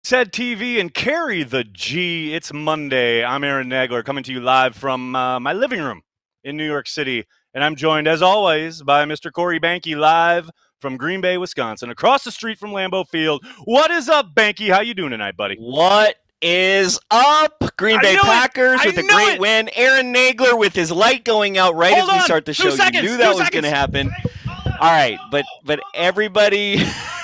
Said TV and carry the G. It's Monday. I'm Aaron Nagler coming to you live from my living room in New York City. And I'm joined, as always, by Mr. Corey Banky live from Green Bay, Wisconsin, across the street from Lambeau Field. What is up, Banky? How you doing tonight, buddy? What is up? Green Bay Packers with a great win. Aaron Nagler with his light going out right as we start the show. You knew that was going to happen. All right, but everybody...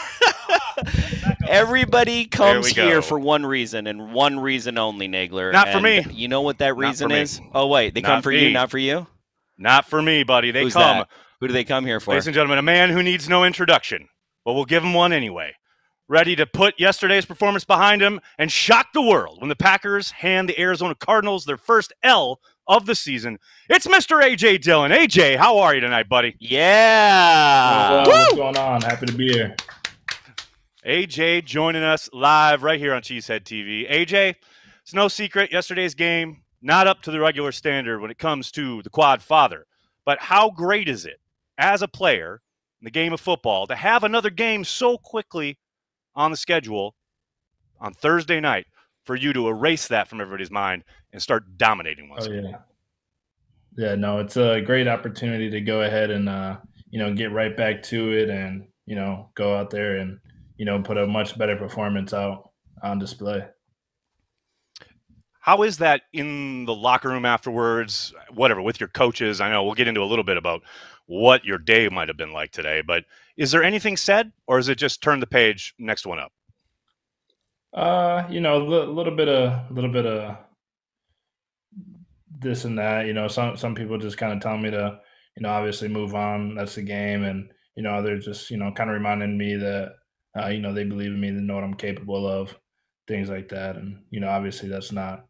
Everybody comes here for one reason and one reason only, Nagler. Not for me. You know what that reason is? Oh, wait. They come for you, not for you? Not for me, buddy. Who's that? Who do they come here for? Ladies and gentlemen, a man who needs no introduction, but we'll give him one anyway. Ready to put yesterday's performance behind him and shock the world when the Packers hand the Arizona Cardinals their first L of the season. It's Mr. A.J. Dillon. A.J., how are you tonight, buddy? Yeah. What's going on? Happy to be here. AJ joining us live right here on Cheesehead TV. AJ, it's no secret yesterday's game, not up to the regular standard when it comes to the quad father. But how great is it as a player in the game of football to have another game so quickly on the schedule on Thursday night for you to erase that from everybody's mind and start dominating once again? Yeah, no, it's a great opportunity to go ahead and, get right back to it and, go out there and, put a much better performance out on display. How is that in the locker room afterwards, whatever, with your coaches? I know we'll get into a little bit about what your day might have been like today, but is there anything said, or is it just turn the page, next one up? A little bit of this and that. Some people just kind of tell me to, obviously move on. That's the game. And, others just, kind of reminding me that, they believe in me, they know what I'm capable of, things like that. And, obviously that's not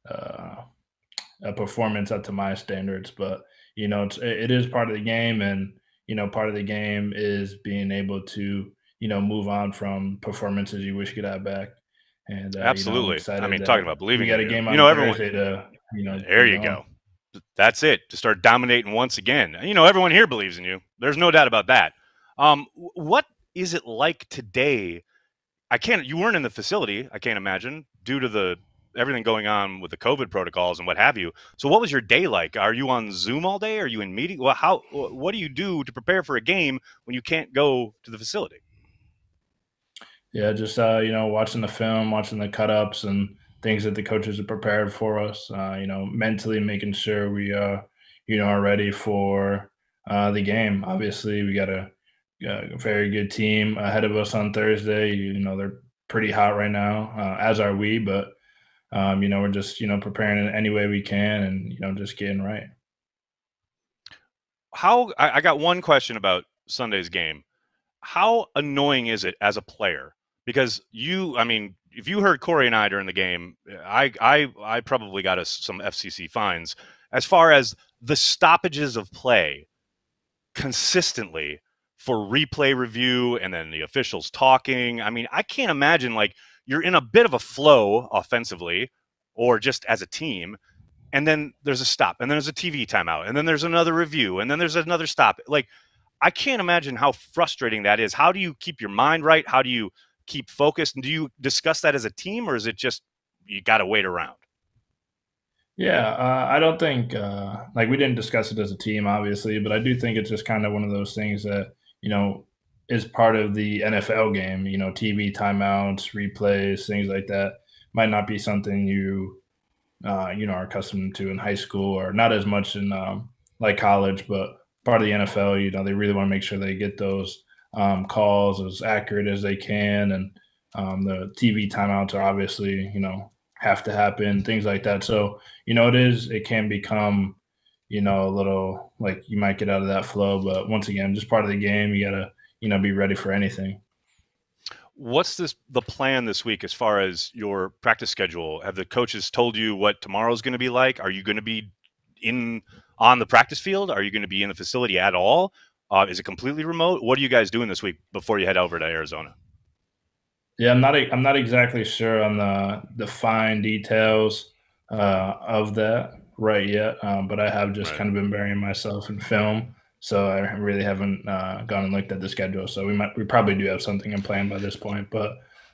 a performance up to my standards, but, it is part of the game. And, part of the game is being able to, move on from performances you wish you could have back. And absolutely. Talking about believing, we got a game on Thursday to, there you go. That's it. To start dominating once again. Everyone here believes in you. There's no doubt about that. What is it like today? You weren't in the facility, I can't imagine, due to everything going on with the COVID protocols and what have you. So what was your day like? Are you on Zoom all day? Are you in meeting? Well, what do you do to prepare for a game when you can't go to the facility? Yeah, just, watching the film, watching the cut-ups and things that the coaches have prepared for us, mentally making sure we, are ready for the game. Obviously, we got a very good team ahead of us on Thursday. They're pretty hot right now, as are we, but, we're just, preparing in any way we can and, just getting right. I got one question about Sunday's game. How annoying is it as a player? Because if you heard Corey and I during the game, I probably got us some FCC fines as far as the stoppages of play consistently for replay review and then the officials talking. I can't imagine, you're in a bit of a flow offensively or just as a team, and then there's a stop, and then there's a TV timeout, and then there's another review, and then there's another stop. I can't imagine how frustrating that is. How do you keep your mind right? How do you keep focused? And do you discuss that as a team, or is it just you got to wait around? Yeah, I don't think we didn't discuss it as a team, obviously, but I do think it's just kind of one of those things that, is part of the NFL game. TV timeouts, replays, things like that might not be something you are accustomed to in high school, or not as much in college, but part of the NFL, they really want to make sure they get those calls as accurate as they can. And the TV timeouts are obviously, have to happen, things like that. So, it can become, a little you might get out of that flow, but once again, just part of the game. You got to, be ready for anything. What's the plan this week as far as your practice schedule? Have the coaches told you what tomorrow's going to be like? Are you going to be on the practice field? Are you going to be in the facility at all? Is it completely remote? What are you guys doing this week before you head over to Arizona? Yeah, I'm not exactly sure on the fine details of that right yet, but I have just kind of been burying myself in film. So I really haven't gone and looked at the schedule. So we probably do have something in plan by this point. But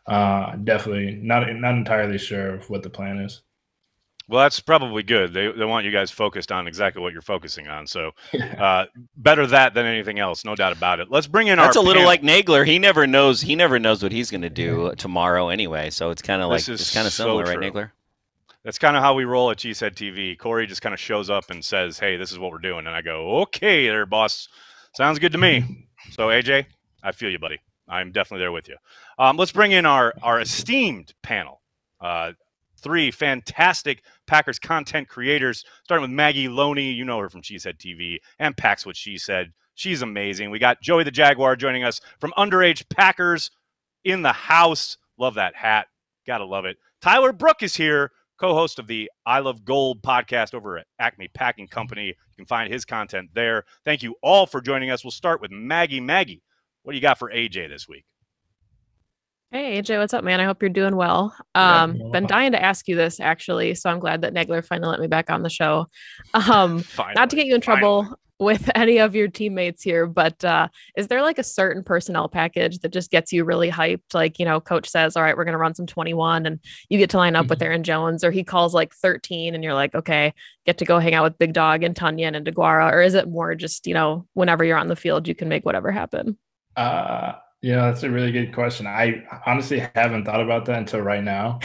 definitely not entirely sure of what the plan is. Well, that's probably good. They want you guys focused on exactly what you're focusing on. So better that than anything else, no doubt about it. Let's bring in That's our a little panel. like Nagler. He never knows what he's going to do tomorrow anyway. So it's kind of like it's kind of similar, right, Nagler? That's kind of how we roll at Cheesehead TV. Corey just kind of shows up and says, "Hey, this is what we're doing," and I go, "Okay, there, boss. Sounds good to me." So AJ, I feel you, buddy. I'm definitely there with you. Let's bring in our esteemed panel. 3 fantastic Packers content creators, starting with Maggie Loney. You know her from Cheesehead TV and Packs What She Said. She's amazing. We got Joey the Jaguar joining us from Underage Packers in the house. Love that hat. Gotta love it. Tyler Brook is here, co-host of the I Love Gold podcast over at Acme Packing Company. You can find his content there. Thank you all for joining us. We'll start with Maggie. Maggie, what do you got for AJ this week? Hey, AJ, what's up, man? I hope you're doing well. Been dying to ask you this, actually, so I'm glad that Nagler finally let me back on the show. Not to get you in trouble with any of your teammates here, but is there like a certain personnel package that just gets you really hyped? Like, coach says, all right, we're going to run some 21 and you get to line up with Aaron Jones, or he calls like 13 and you're like, okay, get to go hang out with Big Dog and Tunyon and DeGuara, or is it more just, whenever you're on the field, you can make whatever happen? Yeah, that's a really good question. I honestly haven't thought about that until right now.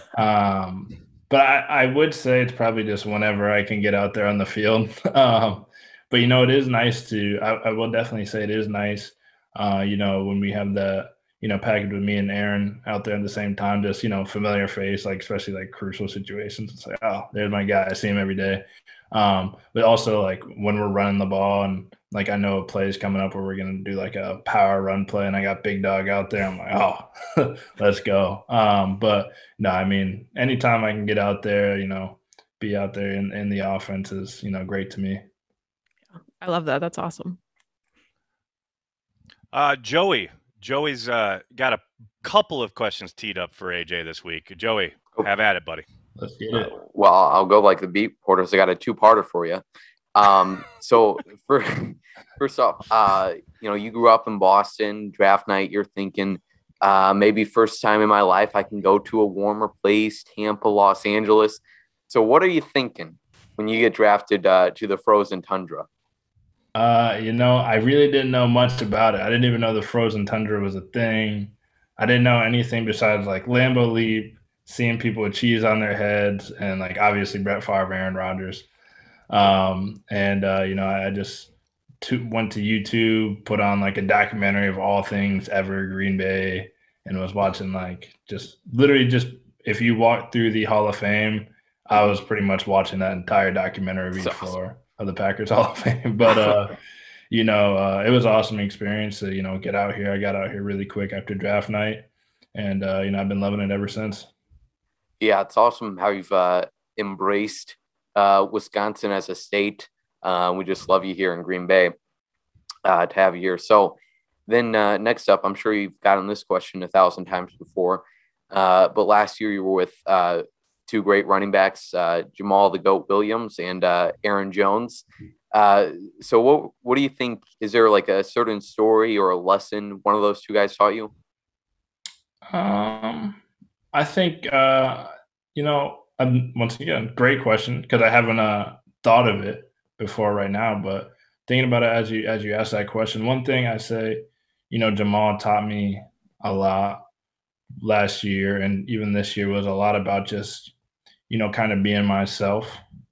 But I would say it's probably just whenever I can get out there on the field. But, it is nice I will definitely say it is nice, when we have the, package with me and Aaron out there at the same time, just, familiar face, like, especially like crucial situations. It's like, oh, there's my guy. I see him every day. But also like when we're running the ball and like I know a play is coming up where we're going to do like a power run play and I got Big Dog out there. I'm like, oh, let's go. But no, I mean, anytime I can get out there, be out there in the offense is, great to me. I love that. That's awesome. Joey's got a couple of questions teed up for AJ this week. Joey, have at it, buddy. Let's get it. Well, I'll go like the beat reporters. I got a 2-parter for you. So first off, you grew up in Boston, draft night, you're thinking, maybe first time in my life I can go to a warmer place, Tampa, Los Angeles. So what are you thinking when you get drafted to the frozen tundra? I really didn't know much about it. I didn't even know the frozen tundra was a thing. I didn't know anything besides like Lambeau Leap, seeing people with cheese on their heads, and like obviously Brett Favre, Aaron Rodgers. I just went to YouTube, put on like a documentary of all things ever Green Bay, and was watching like just if you walk through the Hall of Fame, I was pretty much watching that entire documentary of each floor of the Packers Hall of Fame. But it was an awesome experience to get out here. I got out here really quick after draft night, and I've been loving it ever since. Yeah, it's awesome how you've embraced Wisconsin as a state. We just love you here in Green Bay to have you here. So then next up, I'm sure you've gotten this question 1,000 times before, but last year you were with 2 great running backs, Jamal the Goat Williams and Aaron Jones. So what do you think? Is there like a certain story or a lesson one of those 2 guys taught you? I think, once again, great question, because I haven't thought of it before right now. But thinking about it as you ask that question, one thing I say, Jamal taught me a lot last year and even this year was a lot about just, kind of being myself.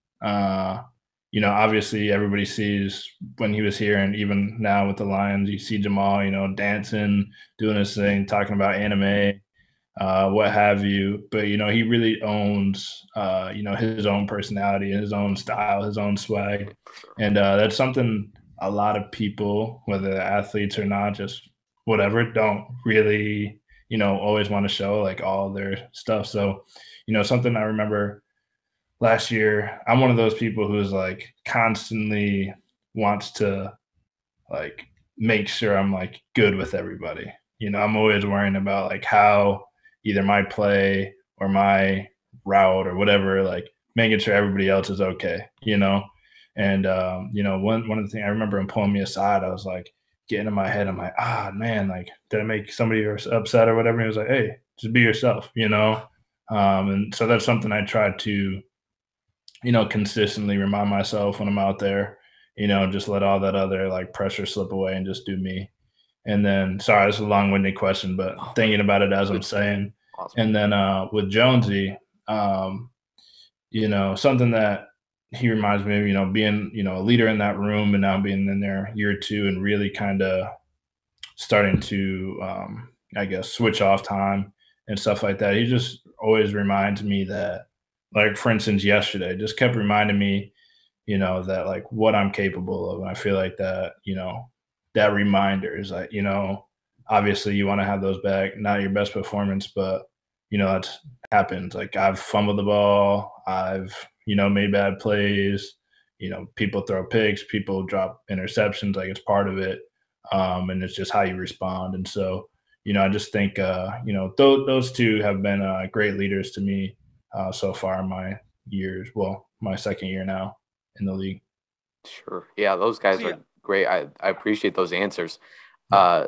Obviously everybody sees when he was here and even now with the Lions, you see Jamal, dancing, doing his thing, talking about anime, what have you. But, he really owns, his own personality, his own style, his own swag. And that's something a lot of people, whether they're athletes or not, just whatever, don't really, always want to show like all their stuff. So, something I remember last year, I'm one of those people who's like constantly wants to like make sure I'm like good with everybody. I'm always worrying about like how either my play or my route or whatever, like making sure everybody else is okay, And, one of the things I remember him pulling me aside, I was like getting in my head. I'm like, man, like, did I make somebody upset or whatever? And he was like, hey, just be yourself, and so that's something I try to, consistently remind myself when I'm out there, just let all that other like pressure slip away and just do me. And then, sorry, it's a long-winded question, but thinking about it as I'm saying. Awesome. And then with Jonesy, something that he reminds me of, being, a leader in that room and now being in there year 2 and really kind of starting to, I guess, switch off time and stuff like that. He just always reminds me that, like, for instance, yesterday, just kept reminding me, that like what I'm capable of. And I feel like that, that reminder is like, obviously you want to have those back, not your best performance, but, that happens. Like I've fumbled the ball. I've, made bad plays, people throw picks, people drop interceptions, like it's part of it. And it's just how you respond. And so, I just think, those two have been great leaders to me so far in my years. Well, my second year now in the league. Sure. Yeah, those guys are great. I appreciate those answers. I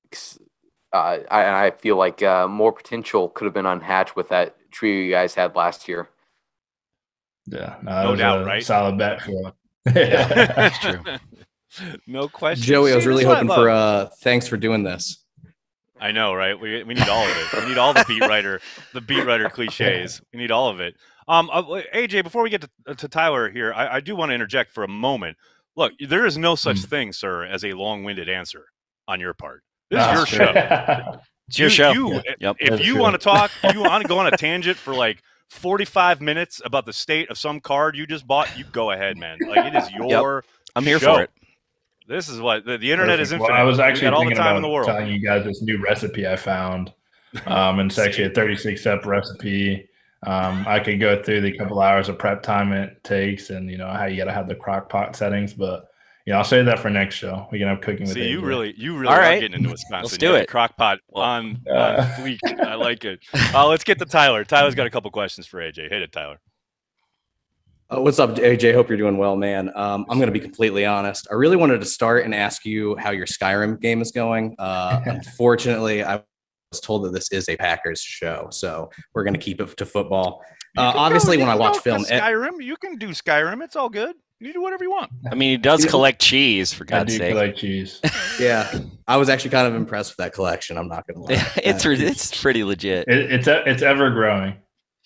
feel like more potential could have been unhatched with that trio you guys had last year. Yeah, no doubt, right? Solid bet for that's true. No question. Joey, I was really hoping for thanks for doing this. I know, right? We need all of it. We need all the beat writer cliches. We need all of it. AJ, before we get to Tyler here, I do want to interject for a moment. Look, there is no such thing, sir, as a long-winded answer on your part. This is your show. It's your show. If you want to talk, if you want to go on a tangent for like 45 minutes about the state of some card you just bought, you go ahead, man. Like it is your I'm here show. For it. This is what the internet is infinite. Well, I was actually all the thinking time about in the world. telling you guys this new recipe I found. And it's actually a 36-step recipe. I could go through the couple hours of prep time it takes and, how you got to have the crock pot settings. But, I'll save that for next show. We can have cooking with you really all right. are getting into Wisconsin. Let's do it. Crock pot on fleek. I like it. Let's get to Tyler. Tyler's got a couple questions for AJ. Hit it, Tyler. What's up, AJ? Hope you're doing well, man. I'm going to be completely honest. I really wanted to start and ask you how your Skyrim game is going. Unfortunately, I was told that this is a Packers show, so we're going to keep it to football. Obviously, when I watch film, Skyrim, you can do Skyrim. It's all good. You do whatever you want. I mean, he does collect cheese, for God's sake. I do collect cheese. Yeah, I was actually kind of impressed with that collection. I'm not going to lie. It's pretty legit. It's ever growing.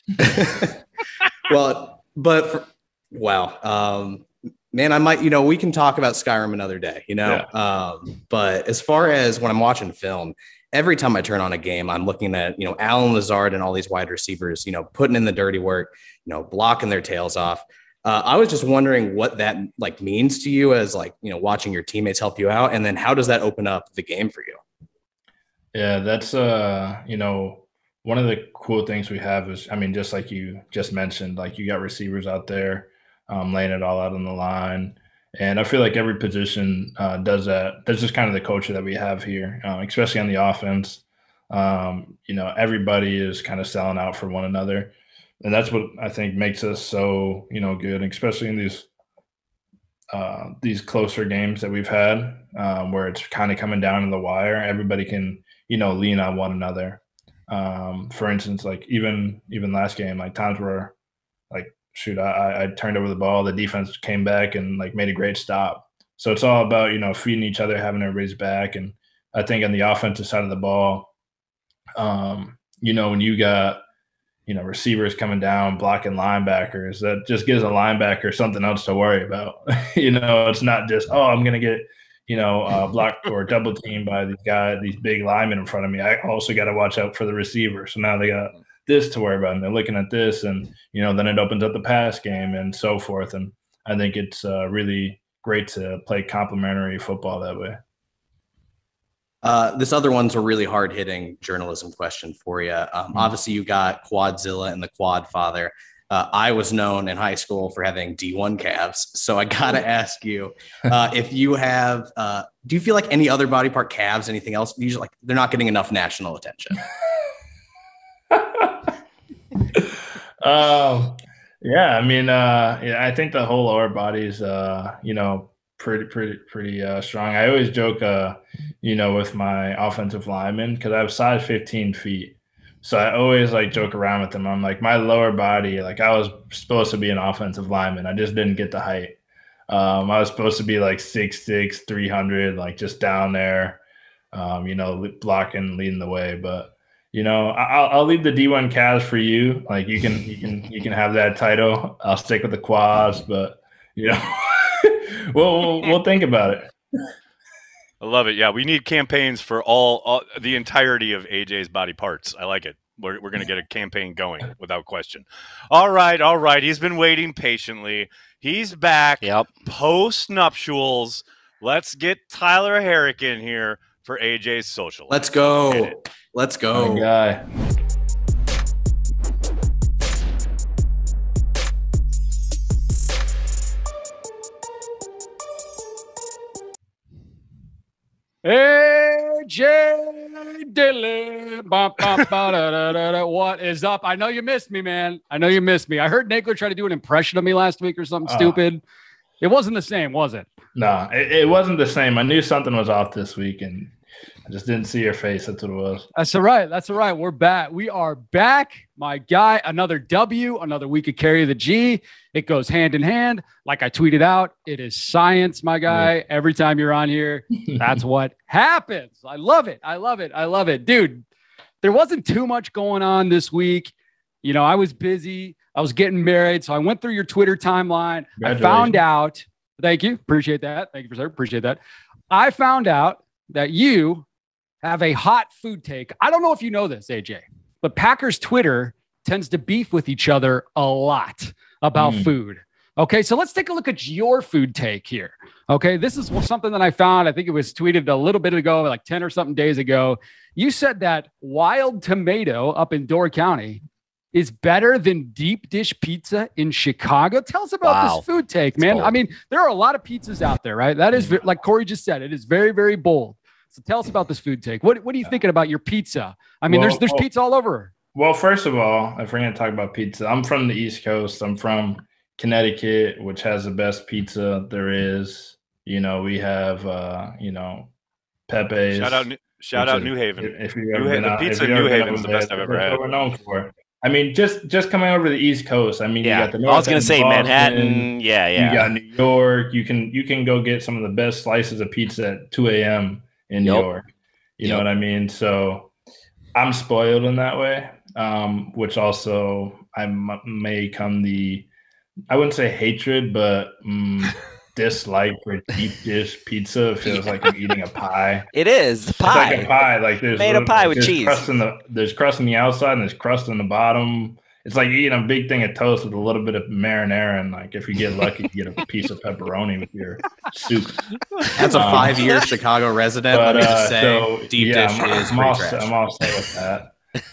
Well, but wow, man, I might, we can talk about Skyrim another day, Yeah. But as far as when I'm watching film, every time I turn on a game, I'm looking at, Allen Lazard and all these wide receivers, putting in the dirty work, blocking their tails off. I was just wondering what that means to you as watching your teammates help you out. And then how does that open up the game for you? Yeah, that's, one of the cool things we have is, just like you just mentioned, like you got receivers out there laying it all out on the line. And I feel like every position does that. That's just kind of the culture that we have here, especially on the offense. Everybody is kind of selling out for one another. And that's what I think makes us so, good, especially in these closer games that we've had where it's kind of coming down to the wire. Everybody can, lean on one another. For instance, like even last game, like times where I turned over the ball, the defense came back and made a great stop. So it's all about, feeding each other, having everybody's back. And I think on the offensive side of the ball, when you got, receivers coming down, blocking linebackers, that just gives a linebacker something else to worry about. It's not just, I'm going to get, blocked or double teamed by these big linemen in front of me. I also got to watch out for the receiver. So now they got this to worry about, and they're looking at this, and, then it opens up the pass game and so forth. And I think it's really great to play complementary football that way. This other one's a really hard-hitting journalism question for you. Obviously, you got Quadzilla and the Quad Father. I was known in high school for having D1 calves. So I got to ask you, if you have, do you feel like any other body part, calves, anything else, usually they're not getting enough national attention? Yeah, I think the whole lower body is, pretty strong. I always joke, with my offensive linemen, because I have size 15 feet. So I always like joke around with them. I'm like, my lower body, like I was supposed to be an offensive lineman. I just didn't get the height. I was supposed to be like 6'6", 300, like just down there, blocking, leading the way. But I'll leave the D1 Cavs for you. Like you can have that title. I'll stick with the quads, but we'll think about it. I love it. Yeah, we need campaigns for all the entirety of AJ's body parts. I like it. We're going to get a campaign going without question. All right. He's been waiting patiently. He's back. Yep. Post nuptials. Let's get Tyler Herrick in here for AJ's social. Let's go. Let's go. My guy. AJ Dillon. What is up? I know you missed me, man. I know you missed me. I heard Nagler try to do an impression of me last week or something stupid. It wasn't the same, was it? No, it wasn't the same. I knew something was off this week, and I just didn't see your face. That's what it was. That's all right. That's all right. We're back. We are back, my guy. Another W, another week of Carry the G. It goes hand in hand. Like I tweeted out, it is science, my guy. Yeah. Every time you're on here, that's what happens. I love it. I love it. I love it. Dude, there wasn't too much going on this week. I was busy. I was getting married. So I went through your Twitter timeline. I found out. Thank you. Appreciate that. Thank you, sir. Appreciate that. I found out that you have a hot food take. I don't know if you know this, AJ, but Packers Twitter tends to beef with each other a lot about food. Okay, so let's take a look at your food take here. Okay, this is something that I found. I think it was tweeted a little bit ago, like 10 or something days ago. You said that Wild Tomato up in Door County is better than deep dish pizza in Chicago. Tell us about this food take, man. I mean, there are a lot of pizzas out there, right? That is, like Corey just said, it is very, very bold. So tell us about this food take. What are you thinking about your pizza? I mean, there's pizza all over. Well, first of all, if we're going to talk about pizza, I'm from the East Coast. I'm from Connecticut, which has the best pizza there is. We have, Pepe's. Shout out New Haven. If you ever been out, the pizza in New Haven is the best I've ever had. What we're known for. I mean, just coming over the East Coast. I mean, you got the North. I was going to say Boston, Manhattan. Yeah. You got New York. You can go get some of the best slices of pizza at 2 a.m. in New York. You know what I mean? So I'm spoiled in that way, which also I may come I wouldn't say hatred, but dislike for deep dish pizza. It feels like I'm eating a pie. It is pie. It's like a pie. Like there's made a pie with cheese. There's crust on the outside and there's crust on the bottom. It's like eating a big thing of toast with a little bit of marinara, and like if you get lucky, you get a piece of pepperoni with your soup. That's a 5-year Chicago resident. Let me just say, deep dish is pretty trash. I'm all set with that.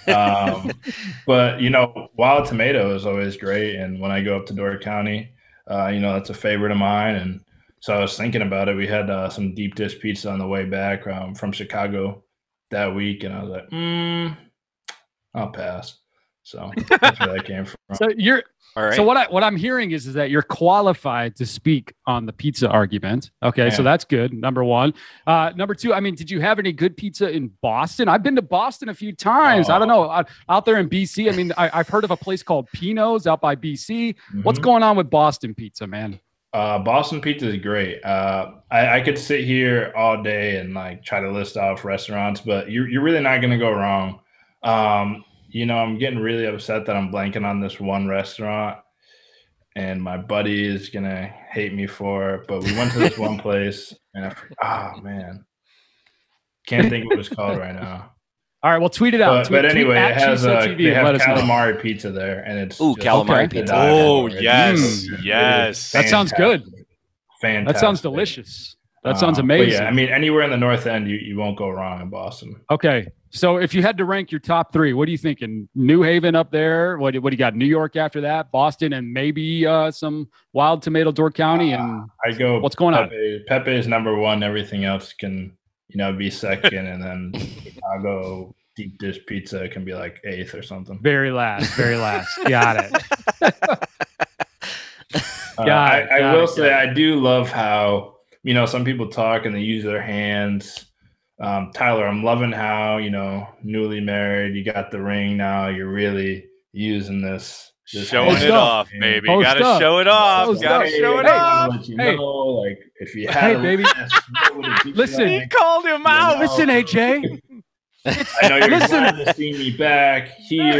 But Wild Tomato is always great, and when I go up to Door County, that's a favorite of mine. And so I was thinking about it. We had some deep dish pizza on the way back from Chicago that week, and I was like, I'll pass. So that's where that came from. So all right. So what I'm hearing is that you're qualified to speak on the pizza argument. Okay, so that's good. Number one. Number two, I mean, did you have any good pizza in Boston? I've been to Boston a few times. I don't know. Out there in BC, I mean, I've heard of a place called Pino's out by BC. What's going on with Boston pizza, man? Boston pizza is great. I could sit here all day and like try to list off restaurants, but you're really not going to go wrong. I'm getting really upset that I'm blanking on this one restaurant, and my buddy is going to hate me for it. But we went to this one place, and man. Can't think of what it's called right now. All right, well, tweet it out. But anyway, they have calamari pizza there, and it's calamari pizza. Oh, yes, yes. That sounds good. Fantastic. That sounds delicious. That sounds amazing. Yeah, I mean, anywhere in the North End, you won't go wrong in Boston. Okay, so if you had to rank your top three, what are you thinking? New Haven up there. What do you got? New York after that, Boston, and maybe some Wild Tomato, Door County. And I go. What's going on? Pepe is number one. Everything else can be second, and then Chicago deep dish pizza can be like eighth or something. Very last. Got it. I will say I do love how some people talk and they use their hands Tyler, I'm loving how, newly married, you got the ring now. You're really using this showing it off, baby. Gotta show it off. Gotta show it off. Let you know, like, if you had baby. Listen, he called him out. Listen, AJ. I know you're glad to see me back here,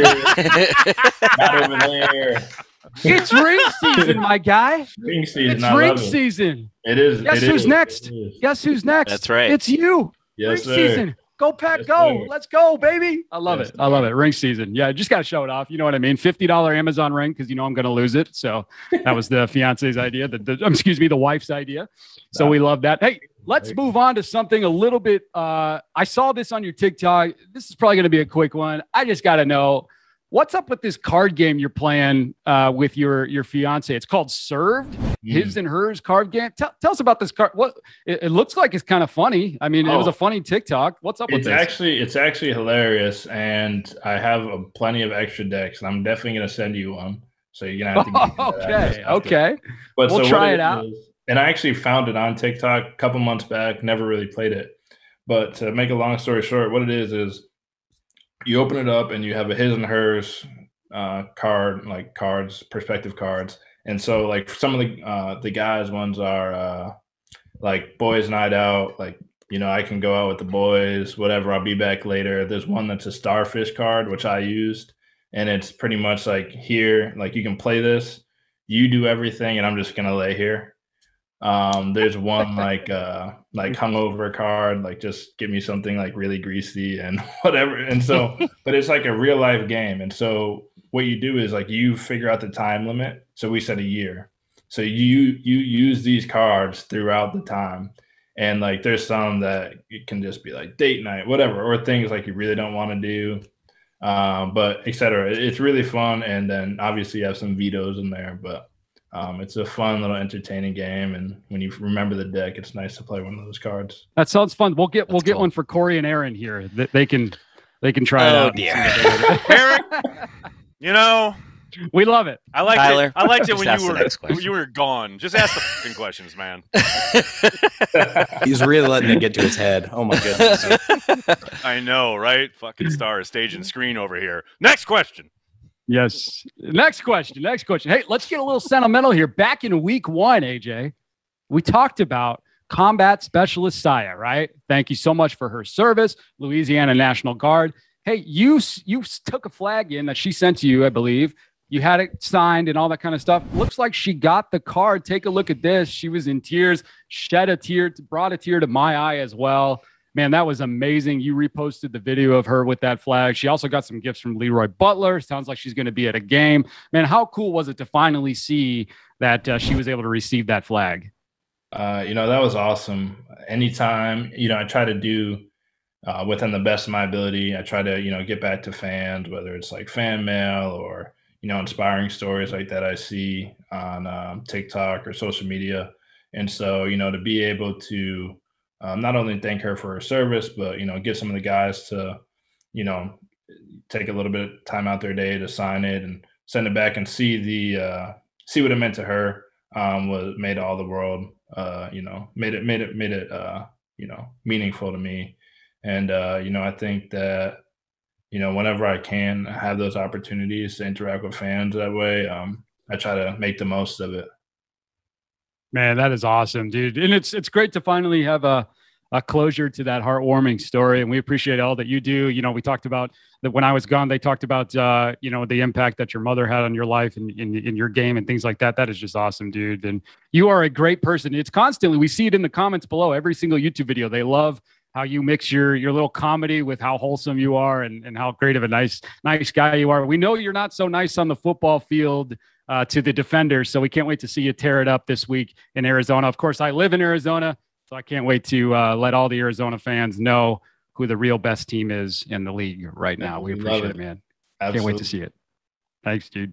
not over there. It's ring season, my guy. Ring season. It's ring season. It is. Guess who's next? Guess who's next? That's right. It's you. Yes, ring sir. season. Go Pack, go. Sir. Let's go, baby. I love it. I love it. Ring season. Yeah, just got to show it off. You know what I mean? $50 Amazon ring because I'm going to lose it. So that was the fiance's idea. The wife's idea. So we love that. Hey, let's move on to something a little bit. I saw this on your TikTok. This is probably going to be a quick one. I just got to know, what's up with this card game you're playing with your fiance? It's called Served, His and Hers card game. Tell us about this card. What it looks like it's kind of funny. I mean, it was a funny TikTok. What's up with this? It's actually hilarious, and I have plenty of extra decks, and I'm definitely going to send you one. So you're going to have to Okay. But we'll try it out. And I actually found it on TikTok a couple months back, never really played it. But to make a long story short, what it is you open it up and you have a His and Hers card, like cards, perspective cards. And so like some of the guys ones are like boys night out, like, I can go out with the boys, whatever, I'll be back later. There's one that's a starfish card, which I used. And it's pretty much like here, like you can play this, you do everything, and I'm just going to lay here. There's one like hungover card, like just give me something like really greasy and whatever. And so, but it's like a real life game. And so what you do is like you figure out the time limit. So we said a year. So you use these cards throughout the time. And like there's some that it can just be like date night, whatever, or things like you really don't want to do. But etc. It's really fun. And then obviously you have some vetoes in there, but it's a fun little entertaining game, and when you remember the deck, it's nice to play one of those cards. That sounds fun. We'll get one for Corey and Aaron here. They can try it out. Dear. Eric, we love it. I liked it when you were gone. Just ask the fucking questions, man. He's really letting it get to his head. Oh my goodness. I know, right? Fucking star, stage and screen over here. Next question. Yes. Next question. Hey, let's get a little sentimental here. Back in week 1, AJ, we talked about Combat Specialist Saya, right? Thank you so much for her service, Louisiana National Guard. Hey, you took a flag in that she sent to you, I believe. You had it signed and all that kind of stuff. Looks like she got the card. Take a look at this. She was in tears, shed a tear, brought a tear to my eye as well. Man, that was amazing. You reposted the video of her with that flag. She also got some gifts from Leroy Butler. Sounds like she's going to be at a game. Man, how cool was it to finally see that she was able to receive that flag? That was awesome. Anytime, I try to do within the best of my ability. I try to, get back to fans, whether it's like fan mail or, inspiring stories like that I see on TikTok or social media. And so, to be able to not only thank her for her service, but, get some of the guys to, take a little bit of time out their day to sign it and send it back and see what it meant to her, made all the world, made it meaningful to me. And, I think that, whenever I can have those opportunities to interact with fans that way, I try to make the most of it. Man, that is awesome, dude. And it's great to finally have a closure to that heartwarming story. And we appreciate all that you do. We talked about that when I was gone, they talked about, the impact that your mother had on your life and in your game and things like that. That is just awesome, dude. And you are a great person. It's constantly, we see it in the comments below, every single YouTube video. They love how you mix your little comedy with how wholesome you are and how great of a nice guy you are. We know you're not so nice on the football field to the defenders, so we can't wait to see you tear it up this week in Arizona. Of course, I live in Arizona, so I can't wait to let all the Arizona fans know who the real best team is in the league right now. We appreciate it, man. Absolutely. Can't wait to see it. Thanks, dude.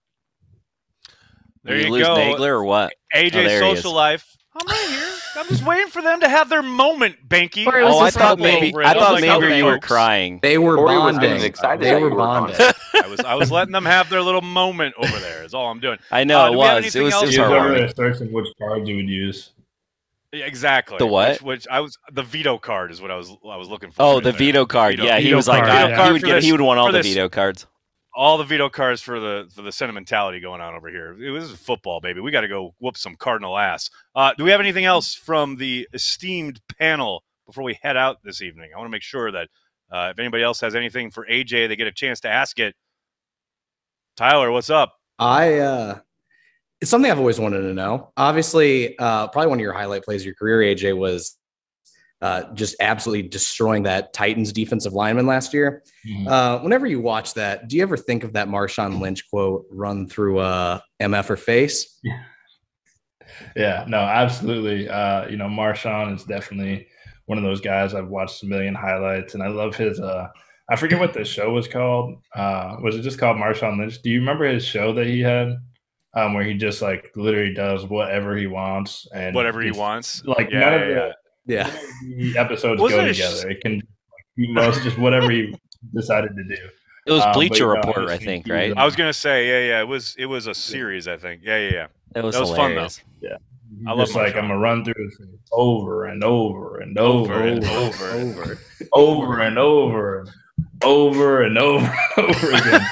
There you lose go. Nagler or what? AJ Social Life. I'm right here. I'm just waiting for them to have their moment, Banky. I thought maybe you were crying. They were bonding. They were bonding. I was letting them have their little moment over there. Is all I'm doing. I know it was. It was searching which cards you would use. Exactly. The what? Which I was the veto card is what I was looking for. Oh, the veto card. Yeah, he was like, he would want all the veto cards. All the veto cards for the sentimentality going on over here. It was football, baby. We got to go whoop some Cardinal ass. Do we have anything else from the esteemed panel before we head out this evening? I want to make sure that if anybody else has anything for AJ, they get a chance to ask it. Tyler, what's up? It's something I've always wanted to know. Obviously, probably one of your highlight plays of your career, AJ, was just absolutely destroying that Titans defensive lineman last year. Mm-hmm. Whenever you watch that, do you ever think of that Marshawn Lynch quote, run through MF or face? Yeah, no, absolutely. Marshawn is definitely one of those guys. I've watched a million highlights, and I love his I forget what the show was called. Was it just called Marshawn Lynch? Do you remember his show that he had where he just like literally does whatever he wants and whatever he wants? Like none of the episodes go together. It can just whatever he decided to do. It was Bleacher Report, I think, right? I was gonna say, yeah. It was a series, I think. Yeah. That was fun though. Yeah. I love like I'm gonna run through this over and over and over and over and over and over and over again.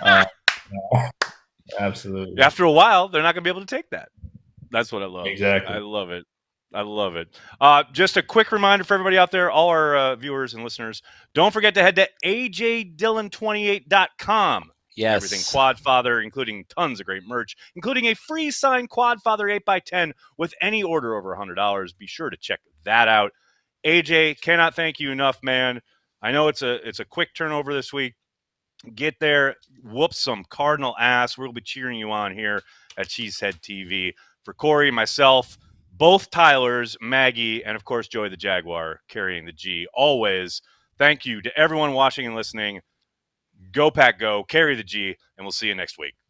Absolutely. After a while, they're not gonna be able to take that. That's what I love. Exactly. I love it. Just a quick reminder for everybody out there, all our viewers and listeners, don't forget to head to ajdillon28.com. Yes. Everything Quadfather, including tons of great merch, including a free signed Quadfather 8x10 with any order over $100. Be sure to check that out. AJ, cannot thank you enough, man. I know it's a quick turnover this week. Get there, whoop some Cardinal ass. We'll be cheering you on here at Cheesehead TV. For Corey, myself, both Tylers, Maggie, and of course Joey the Jaguar carrying the G. Always, thank you to everyone watching and listening. Go Pack Go, carry the G, and we'll see you next week.